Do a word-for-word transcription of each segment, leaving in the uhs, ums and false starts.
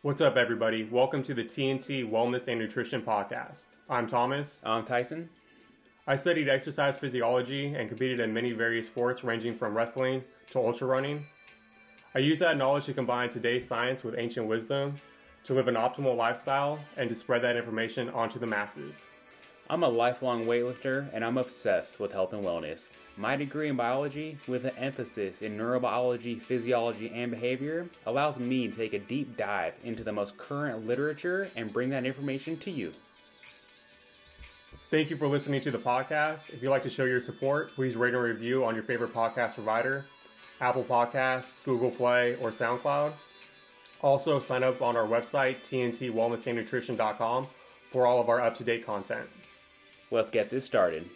What's up, everybody? Welcome to the T N T Wellness and Nutrition Podcast. I'm Thomas. I'm Tyson. I studied exercise physiology and competed in many various sports ranging from wrestling to ultra running. I use that knowledge to combine today's science with ancient wisdom to live an optimal lifestyle and to spread that information onto the masses. I'm a lifelong weightlifter and I'm obsessed with health and wellness. My degree in biology, with an emphasis in neurobiology, physiology, and behavior, allows me to take a deep dive into the most current literature and bring that information to you. Thank you for listening to the podcast. If you'd like to show your support, please rate and review on your favorite podcast provider, Apple Podcasts, Google Play, or SoundCloud. Also, sign up on our website, T N T wellness and nutrition dot com, for all of our up-to-date content. Let's get this started.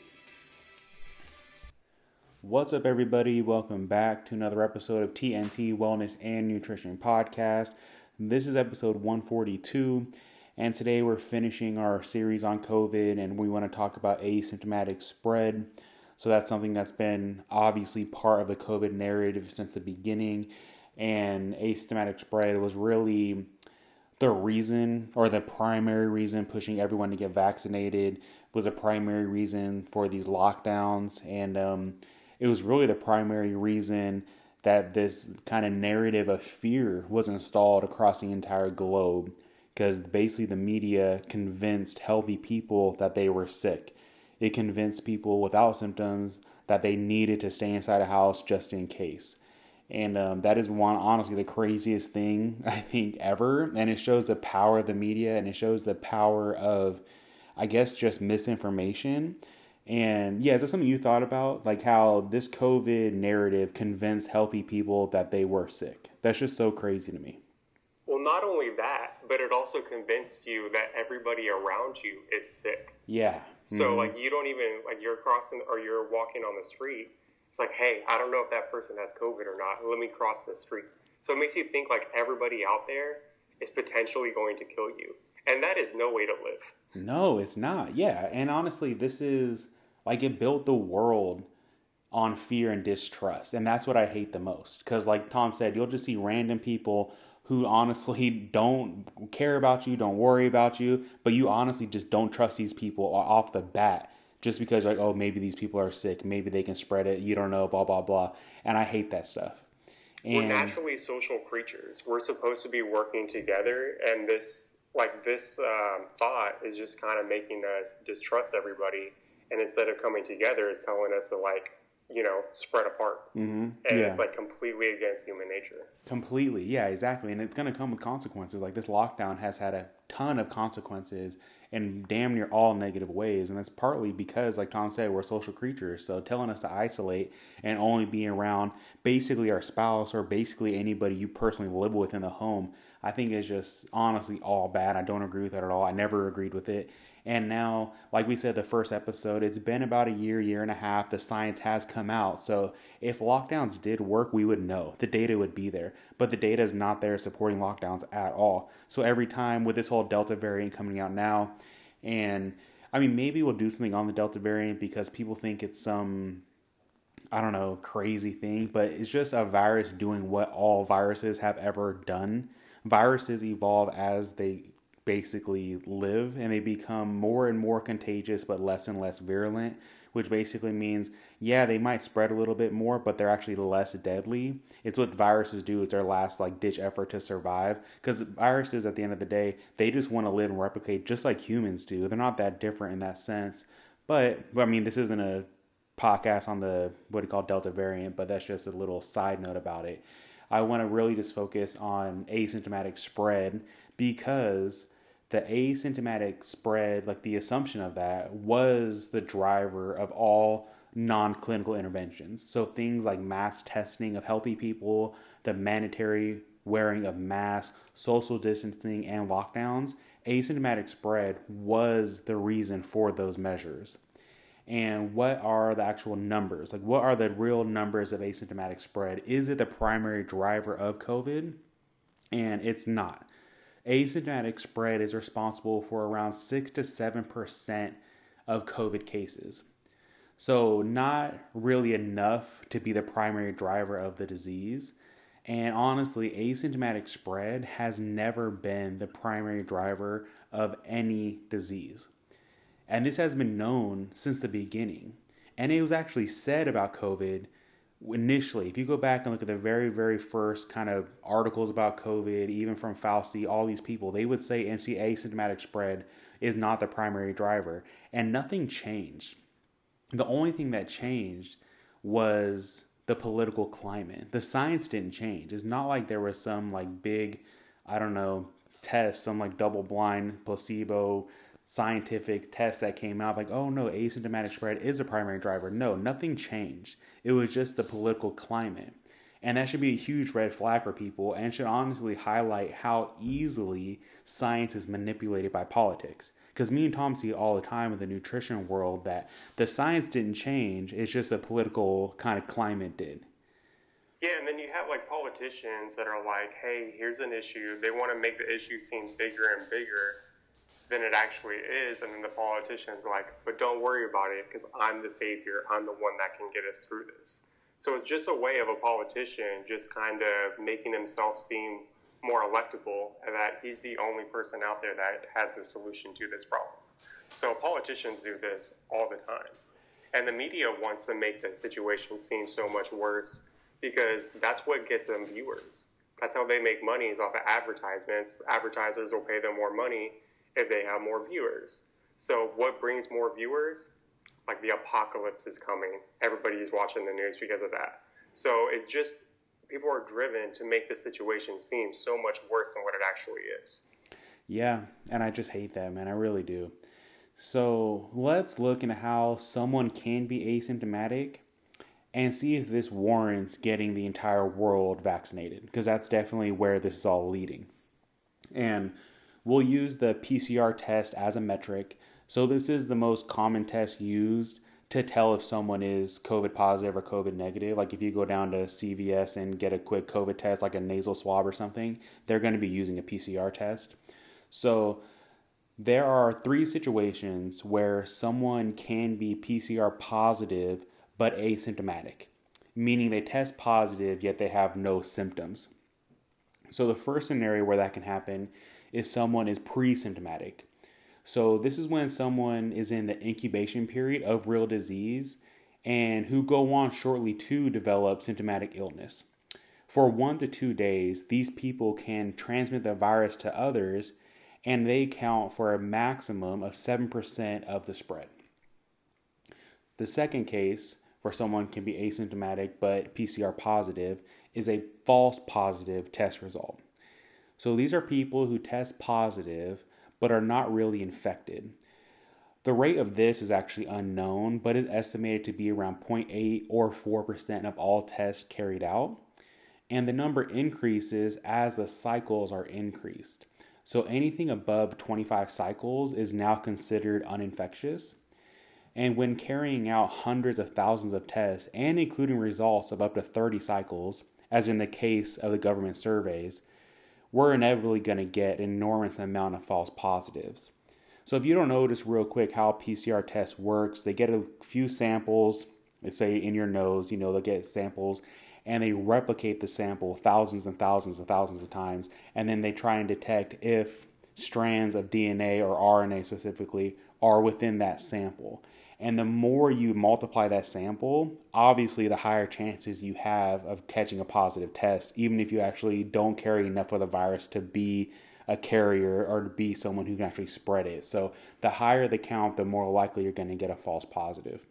What's up, everybody? Welcome back to another episode of T N T Wellness and Nutrition Podcast. This is episode one forty-two, and today we're finishing our series on COVID, and we want to talk about asymptomatic spread. So that's something that's been obviously part of the COVID narrative since the beginning, and asymptomatic spread was really the reason, or the primary reason, pushing everyone to get vaccinated, was a primary reason for these lockdowns, and um it was really the primary reason that this kind of narrative of fear was installed across the entire globe, because basically the media convinced healthy people that they were sick. It convinced people without symptoms that they needed to stay inside a house just in case. And um, that is one, honestly, the craziest thing I think ever. And it shows the power of the media, and it shows the power of, I guess, just misinformation. And yeah, is that something you thought about? Like how this COVID narrative convinced healthy people that they were sick. That's just so crazy to me. Well, not only that, but it also convinced you that everybody around you is sick. Yeah. So mm-hmm. like you don't even, like you're crossing or you're walking on the street. It's like, hey, I don't know if that person has COVID or not. Let me cross the street. So it makes you think like everybody out there is potentially going to kill you. And that is no way to live. No, it's not. Yeah. And honestly, this is like, it built the world on fear and distrust. And that's what I hate the most. Because like Tom said, you'll just see random people who honestly don't care about you, don't worry about you, but you honestly just don't trust these people off the bat. Just because like, oh, maybe these people are sick. Maybe they can spread it. You don't know, blah, blah, blah. And I hate that stuff. And we're naturally social creatures. We're supposed to be working together. And this, like this um, thought is just kind of making us distrust everybody. And instead of coming together, it's telling us to like, you know, spread apart. Mm-hmm. And yeah. It's like completely against human nature. Completely. Yeah, exactly. And it's going to come with consequences. Like this lockdown has had a ton of consequences in damn near all negative ways. And that's partly because, like Tom said, we're social creatures. So telling us to isolate and only be around basically our spouse or basically anybody you personally live with in the home, I think is just honestly all bad. I don't agree with that at all. I never agreed with it. And now, like we said, the first episode, it's been about a year, year and a half. The science has come out. So if lockdowns did work, we would know. The data would be there. But the data is not there supporting lockdowns at all. So every time with this whole Delta variant coming out now, and I mean, maybe we'll do something on the Delta variant because people think it's some, I don't know, crazy thing. But it's just a virus doing what all viruses have ever done. Viruses evolve as they basically live, and they become more and more contagious but less and less virulent, which basically means, yeah, they might spread a little bit more, but they're actually less deadly. It's what viruses do. It's their last like ditch effort to survive, because viruses at the end of the day, they just want to live and replicate just like humans do. They're not that different in that sense. But, but I mean, this isn't a podcast on the what do you call Delta variant, but that's just a little side note about it. I want to really just focus on asymptomatic spread, because the asymptomatic spread, like the assumption of that, was the driver of all non-clinical interventions. So things like mass testing of healthy people, the mandatory wearing of masks, social distancing, and lockdowns, asymptomatic spread was the reason for those measures. And what are the actual numbers? Like, what are the real numbers of asymptomatic spread? Is it the primary driver of COVID? And it's not. Asymptomatic spread is responsible for around six to seven percent of COVID cases. So not really enough to be the primary driver of the disease. And honestly, asymptomatic spread has never been the primary driver of any disease. And this has been known since the beginning. And it was actually said about COVID initially. If you go back and look at the very, very first kind of articles about COVID, even from Fauci, all these people, they would say N C asymptomatic spread is not the primary driver. And nothing changed. The only thing that changed was the political climate. The science didn't change. It's not like there was some like big, I don't know, test, some like double blind placebo scientific test that came out like, oh no, asymptomatic spread is a primary driver. No, nothing changed. It was just the political climate. And that should be a huge red flag for people and should honestly highlight how easily science is manipulated by politics. Because me and Tom see it all the time in the nutrition world that the science didn't change. It's just a political kind of climate did. Yeah, and then you have like politicians that are like, hey, here's an issue. They want to make the issue seem bigger and bigger than it actually is. And then the politician's like, but don't worry about it because I'm the savior. I'm the one that can get us through this. So it's just a way of a politician just kind of making himself seem more electable and that he's the only person out there that has a solution to this problem. So politicians do this all the time. And the media wants to make the situation seem so much worse because that's what gets them viewers. That's how they make money is off of advertisements. Advertisers will pay them more money if they have more viewers. So what brings more viewers? Like the apocalypse is coming. Everybody's watching the news because of that. So it's just, people are driven to make the situation seem so much worse than what it actually is. Yeah, and I just hate that, man. I really do. So let's look into how someone can be asymptomatic and see if this warrants getting the entire world vaccinated, because that's definitely where this is all leading. And we'll use the P C R test as a metric. So this is the most common test used to tell if someone is COVID positive or COVID negative. Like if you go down to C V S and get a quick COVID test, like a nasal swab or something, they're going to be using a P C R test. So there are three situations where someone can be P C R positive but asymptomatic, meaning they test positive yet they have no symptoms. So the first scenario where that can happen is someone is pre-symptomatic. So this is when someone is in the incubation period of real disease and who go on shortly to develop symptomatic illness. For one to two days, these people can transmit the virus to others and they count for a maximum of seven percent of the spread. The second case where someone can be asymptomatic but P C R positive is a false positive test result. So these are people who test positive but are not really infected. The rate of this is actually unknown, but is estimated to be around zero point eight or four percent of all tests carried out. And the number increases as the cycles are increased. So anything above twenty-five cycles is now considered uninfectious. And when carrying out hundreds of thousands of tests and including results of up to thirty cycles, as in the case of the government surveys, we're inevitably going to get an enormous amount of false positives. So if you don't know just real quick how P C R test works, they get a few samples, let's say in your nose, you know, they'll get samples and they replicate the sample thousands and thousands and thousands of times. And then they try and detect if strands of D N A or R N A specifically are within that sample. And the more you multiply that sample, obviously the higher chances you have of catching a positive test, even if you actually don't carry enough of the virus to be a carrier or to be someone who can actually spread it. So the higher the count, the more likely you're going to get a false positive.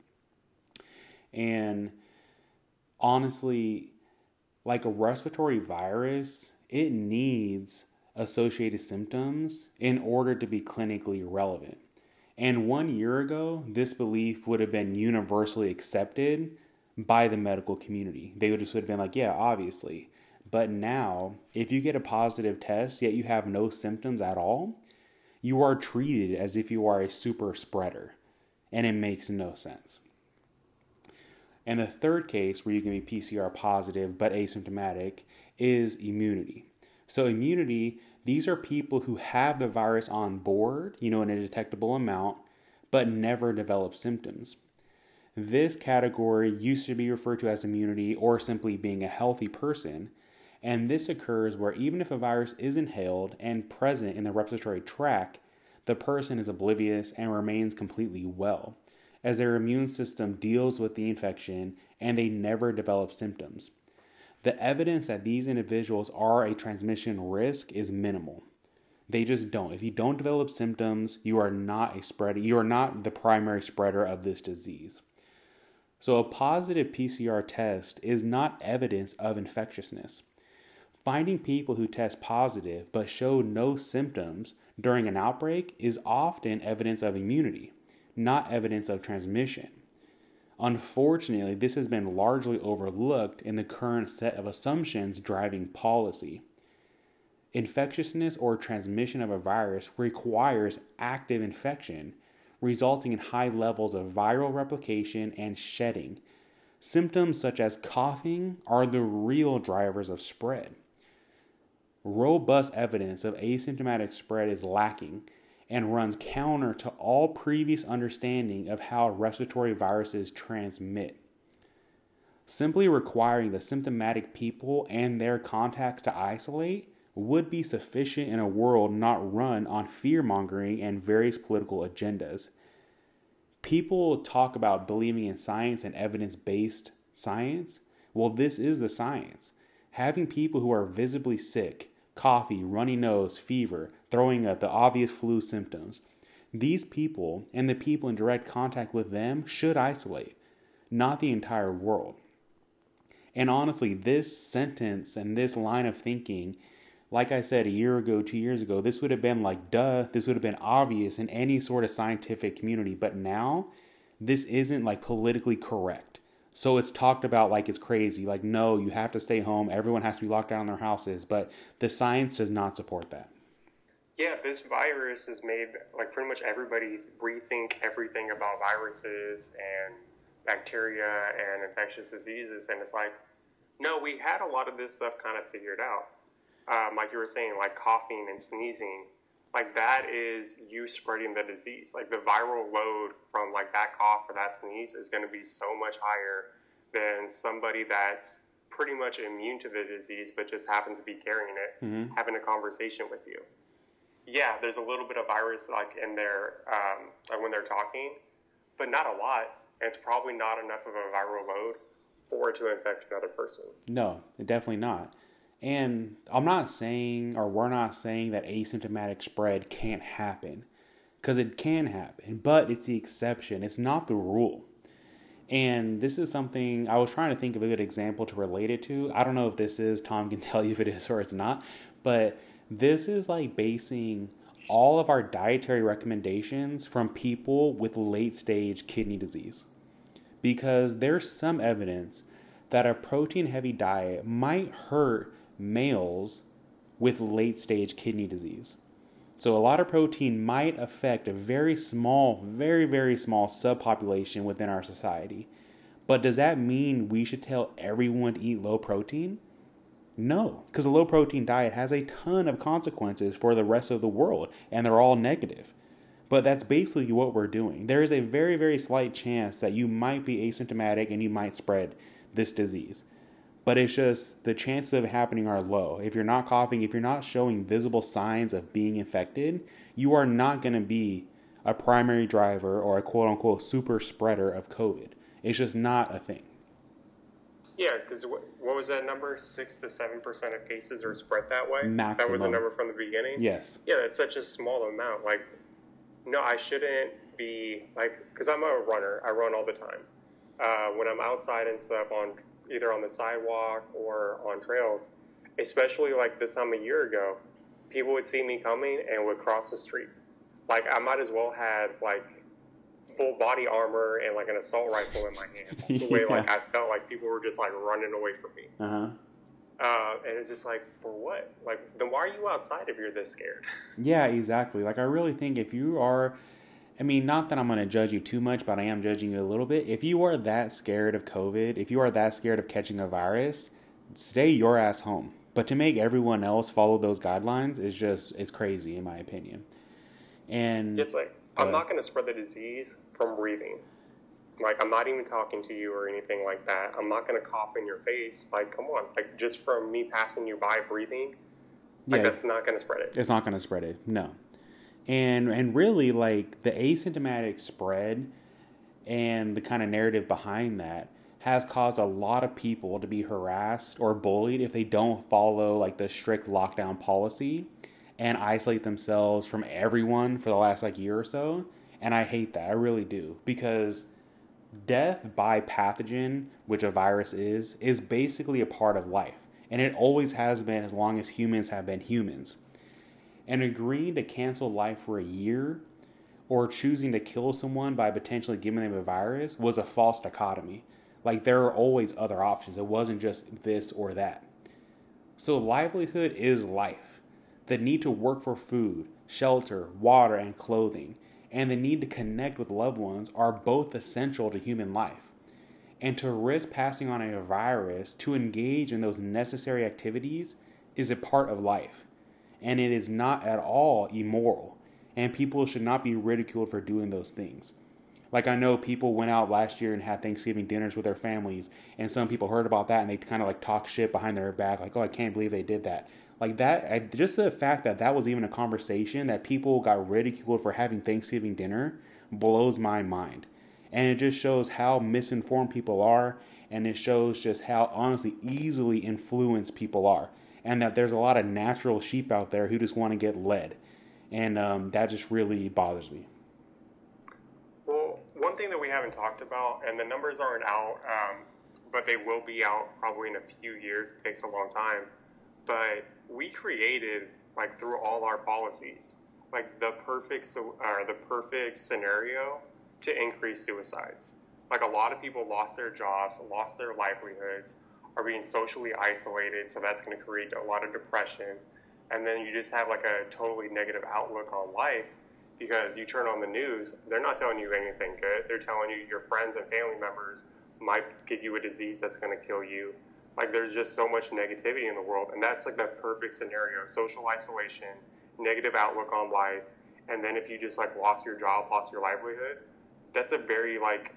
And honestly, like a respiratory virus, it needs associated symptoms in order to be clinically relevant. And one year ago, this belief would have been universally accepted by the medical community. They would just would have been like, yeah, obviously. But now, if you get a positive test, yet you have no symptoms at all, you are treated as if you are a super spreader. And it makes no sense. And the third case where you can be P C R positive but asymptomatic is immunity. So immunity, these are people who have the virus on board, you know, in a detectable amount, but never develop symptoms. This category used to be referred to as immunity or simply being a healthy person. And this occurs where even if a virus is inhaled and present in the respiratory tract, the person is oblivious and remains completely well, as their immune system deals with the infection and they never develop symptoms. The evidence that these individuals are a transmission risk is minimal. They just don't. If you don't develop symptoms, you are not a spreader. You are not the primary spreader of this disease. So a positive P C R test is not evidence of infectiousness. Finding people who test positive but show no symptoms during an outbreak is often evidence of immunity, not evidence of transmission. Unfortunately, this has been largely overlooked in the current set of assumptions driving policy. Infectiousness or transmission of a virus requires active infection, resulting in high levels of viral replication and shedding. Symptoms such as coughing are the real drivers of spread. Robust evidence of asymptomatic spread is lacking and runs counter to all previous understanding of how respiratory viruses transmit. Simply requiring the symptomatic people and their contacts to isolate would be sufficient in a world not run on fear-mongering and various political agendas. People talk about believing in science and evidence-based science. Well, this is the science. Having people who are visibly sick, coffee, runny nose, fever, throwing up, the obvious flu symptoms, these people and the people in direct contact with them should isolate, not the entire world. And honestly, this sentence and this line of thinking, like I said, a year ago, two years ago, this would have been like, duh, this would have been obvious in any sort of scientific community. But now, this isn't like politically correct. So it's talked about like it's crazy. Like, no, you have to stay home. Everyone has to be locked down in their houses. But the science does not support that. Yeah, this virus has made like pretty much everybody rethink everything about viruses and bacteria and infectious diseases. And it's like, no, we had a lot of this stuff kind of figured out. Um, like you were saying, like coughing and sneezing, like that is you spreading the disease. Like the viral load from like that cough or that sneeze is going to be so much higher than somebody that's pretty much immune to the disease but just happens to be carrying it, mm-hmm. having a conversation with you. Yeah, there's a little bit of virus like in there um, like when they're talking, but not a lot. And it's probably not enough of a viral load for it to infect another person. No, definitely not. And I'm not saying, or we're not saying that asymptomatic spread can't happen, because it can happen, but it's the exception. It's not the rule. And this is something, I was trying to think of a good example to relate it to. I don't know if this is, Tom can tell you if it is or it's not, but this is like basing all of our dietary recommendations from people with late stage kidney disease. Because there's some evidence that a protein heavy diet might hurt males with late stage kidney disease. So a lot of protein might affect a very small, very, very small subpopulation within our society. But does that mean we should tell everyone to eat low protein? No, because a low protein diet has a ton of consequences for the rest of the world, and they're all negative. But that's basically what we're doing. There is a very, very slight chance that you might be asymptomatic and you might spread this disease. But it's just the chances of it happening are low. If you're not coughing, if you're not showing visible signs of being infected, you are not going to be a primary driver or a quote-unquote super spreader of COVID. It's just not a thing. Yeah, because what, what was that number? Six to seven percent of cases are spread that way? Maximum. That was the number from the beginning? Yes. Yeah, that's such a small amount. Like, no, I shouldn't be, like, because I'm a runner. I run all the time. Uh, when I'm outside and stuff on either on the sidewalk or on trails, especially like this time a year ago, people would see me coming and would cross the street. Like I might as well have like full body armor and like an assault rifle in my hands. That's the way yeah. like I felt like people were just like running away from me. Uh-huh. Uh, and it's just like, for what? Like, then why are you outside if you're this scared? Yeah, exactly. Like I really think if you are, I mean, not that I'm going to judge you too much, but I am judging you a little bit. If you are that scared of COVID, if you are that scared of catching a virus, stay your ass home. But to make everyone else follow those guidelines is just, it's crazy in my opinion. And just like, I'm uh, not going to spread the disease from breathing. Like, I'm not even talking to you or anything like that. I'm not going to cough in your face. Like, come on. Like, just from me passing you by breathing, like, yeah, that's not going to spread it. It's not going to spread it, no. And and really, like, the asymptomatic spread and the kind of narrative behind that has caused a lot of people to be harassed or bullied if they don't follow, like, the strict lockdown policy and isolate themselves from everyone for the last, like, year or so. And I hate that. I really do. Because death by pathogen, which a virus is, is basically a part of life. And it always has been as long as humans have been humans. And agreeing to cancel life for a year or choosing to kill someone by potentially giving them a virus was a false dichotomy. Like, there are always other options. It wasn't just this or that. So livelihood is life. The need to work for food, shelter, water, and clothing, and the need to connect with loved ones are both essential to human life. And to risk passing on a virus to engage in those necessary activities is a part of life. And it is not at all immoral. And people should not be ridiculed for doing those things. Like, I know people went out last year and had Thanksgiving dinners with their families, and some people heard about that and they kind of like talk shit behind their back, like, oh, I can't believe they did that. Like that, I, just the fact that that was even a conversation, that people got ridiculed for having Thanksgiving dinner, blows my mind. And it just shows how misinformed people are, and it shows just how honestly easily influenced people are. And that there's a lot of natural sheep out there who just want to get led. And um, that just really bothers me. Well, one thing that we haven't talked about, and the numbers aren't out, um, but they will be out probably in a few years. It takes a long time. But we created, like, through all our policies, like the perfect so, or the perfect scenario to increase suicides. Like, a lot of people lost their jobs, lost their livelihoods, are being socially isolated, so that's going to create a lot of depression. And then you just have like a totally negative outlook on life because you turn on the news, they're not telling you anything good. They're telling you your friends and family members might give you a disease that's going to kill you. Like, there's just so much negativity in the world, and that's like the perfect scenario: social isolation, negative outlook on life, and then if you just like lost your job, lost your livelihood, that's a very like,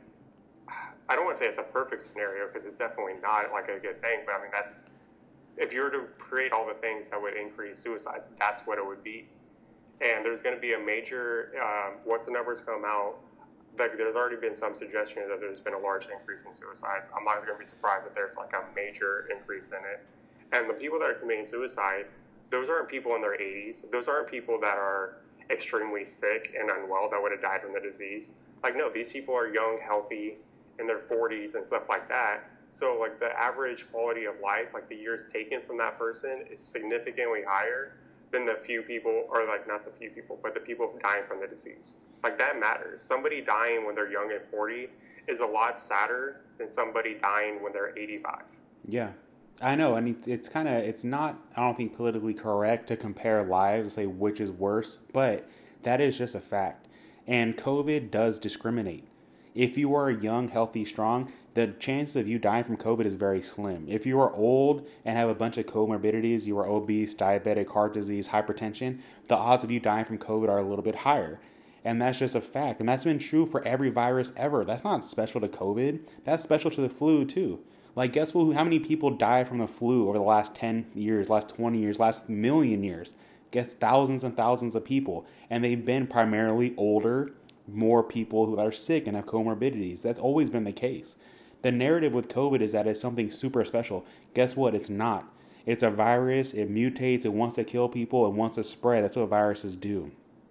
I don't want to say it's a perfect scenario because it's definitely not like a good thing, but I mean, that's, if you were to create all the things that would increase suicides, that's what it would be. And there's going to be a major, um, once the numbers come out, like, there's already been some suggestion that there's been a large increase in suicides. I'm not going to be surprised if there's like a major increase in it. And the people that are committing suicide, those aren't people in their eighties. Those aren't people that are extremely sick and unwell that would have died from the disease. Like, no, these people are young, healthy, in their forties and stuff like that. So, like, the average quality of life, like the years taken from that person, is significantly higher than the few people, or like not the few people, but the people dying from the disease. Like, that matters. Somebody dying when they're young and forty is a lot sadder than somebody dying when they're eighty-five. Yeah, I know. I mean, it's kind of, it's not, I don't think, politically correct to compare lives and say which is worse, but that is just a fact. And COVID does discriminate. If you are young, healthy, strong, the chance of you dying from COVID is very slim. If you are old and have a bunch of comorbidities, you are obese, diabetic, heart disease, hypertension, the odds of you dying from COVID are a little bit higher. And that's just a fact. And that's been true for every virus ever. That's not special to COVID. That's special to the flu, too. Like, guess what? How many people died from the flu over the last ten years, last twenty years, last million years? Guess thousands and thousands of people. And they've been primarily older, more people who are sick and have comorbidities. That's always been the case. The narrative with COVID is that it's something super special. Guess what? It's not. It's a virus. It mutates. It wants to kill people. It wants to spread. That's what viruses do.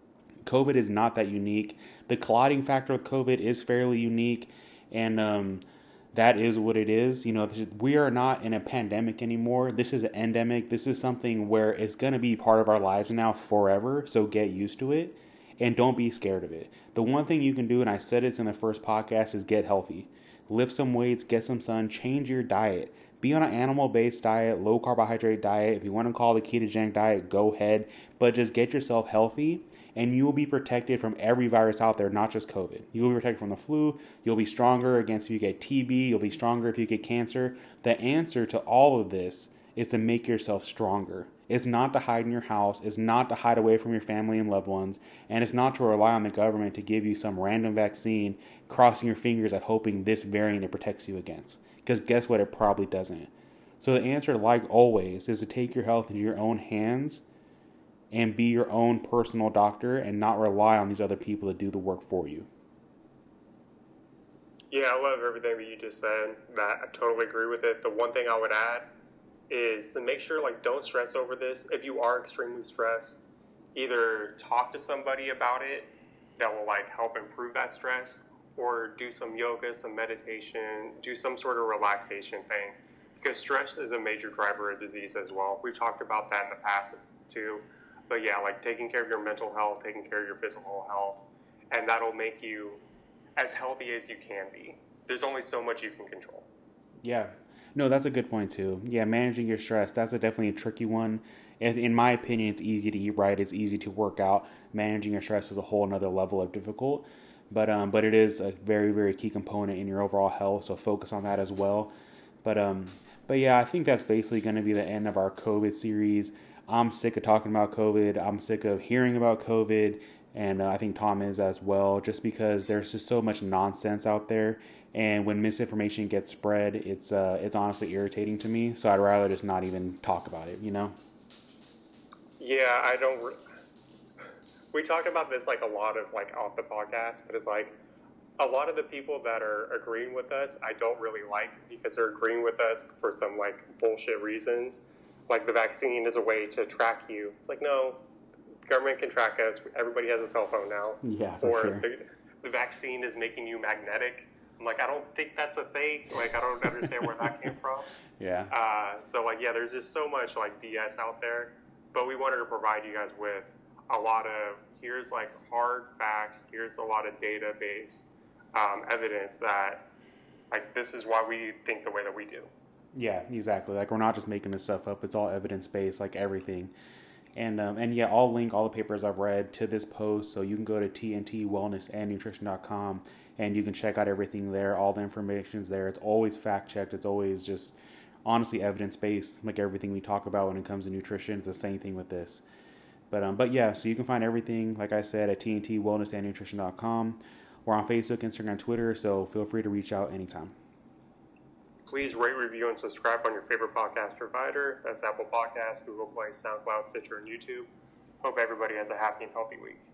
COVID is not that unique. The clotting factor with COVID is fairly unique, and um, that is what it is. You know, we are not in a pandemic anymore. This is an endemic. This is something where it's going to be part of our lives now forever, so get used to it, and don't be scared of it. The one thing you can do, and I said it's in the first podcast, is get healthy. Lift some weights, get some sun, change your diet. Be on an animal-based diet, low-carbohydrate diet. If you want to call it a ketogenic diet, go ahead. But just get yourself healthy, and you will be protected from every virus out there, not just COVID. You will be protected from the flu. You'll be stronger against if you get T B. You'll be stronger if you get cancer. The answer to all of this is to make yourself stronger. It's not to hide in your house. It's not to hide away from your family and loved ones. And it's not to rely on the government to give you some random vaccine, crossing your fingers at hoping this variant it protects you against. Because guess what? It probably doesn't. So the answer, like always, is to take your health into your own hands and be your own personal doctor and not rely on these other people to do the work for you. Yeah, I love everything that you just said. That I totally agree with it. The one thing I would add is to make sure, like, don't stress over this. If you are extremely stressed, either talk to somebody about it that will, like, help improve that stress, or do some yoga, some meditation, do some sort of relaxation thing. Because stress is a major driver of disease as well. We've talked about that in the past too. But yeah, like taking care of your mental health, taking care of your physical health, and that'll make you as healthy as you can be. There's only so much you can control. Yeah. No, that's a good point too. Yeah, managing your stress, that's a definitely a tricky one. In my opinion, it's easy to eat right. It's easy to work out. Managing your stress is a whole another level of difficult. But um, but it is a very, very key component in your overall health, so focus on that as well. But um, but yeah, I think that's basically going to be the end of our COVID series. I'm sick of talking about COVID. I'm sick of hearing about COVID, and uh, I think Tom is as well, just because there's just so much nonsense out there. And when misinformation gets spread, it's uh, it's honestly irritating to me. So I'd rather just not even talk about it, you know? Yeah, I don't... Re- we talked about this like a lot of like off the podcast, but it's like a lot of the people that are agreeing with us, I don't really like, because they're agreeing with us for some like bullshit reasons. Like the vaccine is a way to track you. It's like, no, government can track us. Everybody has a cell phone now. Yeah, for or sure. the, the vaccine is making you magnetic. I'm like, I don't think that's a thing. Like, I don't understand where that came from. Yeah. Uh, so like, yeah, there's just so much like B S out there, but we wanted to provide you guys with a lot of, here's like hard facts, here's a lot of data-based um, evidence that like this is why we think the way that we do. Yeah, exactly. Like, we're not just making this stuff up. It's all evidence-based, like everything. And um, and yeah, I'll link all the papers I've read to this post, so you can go to T N T wellness and nutrition dot com and you can check out everything there. All the information's there. It's always fact-checked. It's always just honestly evidence-based, like everything we talk about when it comes to nutrition. It's the same thing with this. But um, but yeah, so you can find everything, like I said, at T N T wellness and nutrition dot com. We're on Facebook, Instagram, Twitter, so feel free to reach out anytime. Please rate, review, and subscribe on your favorite podcast provider. That's Apple Podcasts, Google Play, SoundCloud, Stitcher, and YouTube. Hope everybody has a happy and healthy week.